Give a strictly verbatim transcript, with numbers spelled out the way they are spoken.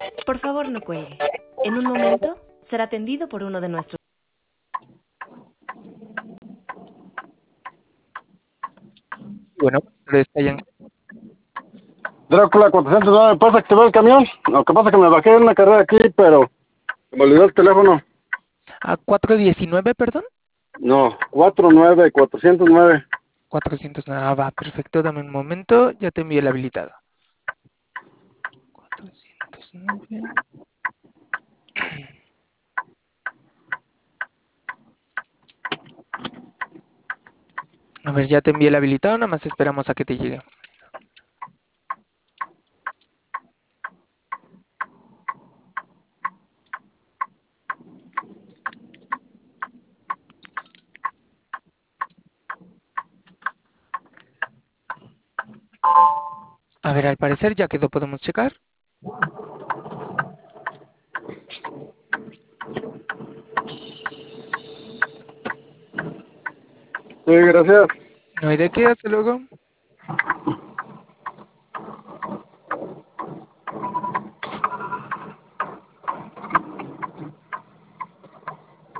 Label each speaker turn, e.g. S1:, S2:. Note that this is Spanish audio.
S1: Por favor, no cuelgue. En un momento será atendido por uno de nuestros...
S2: Bueno, ustedes hayan...
S3: Drácula cuatrocientos nueve, ¿puedes activar el camión? Lo que pasa es que me bajé en una carrera aquí, pero me olvidó el teléfono.
S2: A cuatro diecinueve, perdón.
S3: No, cuatro nueve, cuatrocientos nueve.
S2: cuatrocientos nueve, ah, va, perfecto, dame un momento, ya te envié el habilitado. cuatrocientos nueve. A ver, ya te envié el habilitado, nada más esperamos a que te llegue. A ver, al parecer ya quedó, podemos checar.
S3: Sí, gracias.
S2: No hay de qué, hasta luego.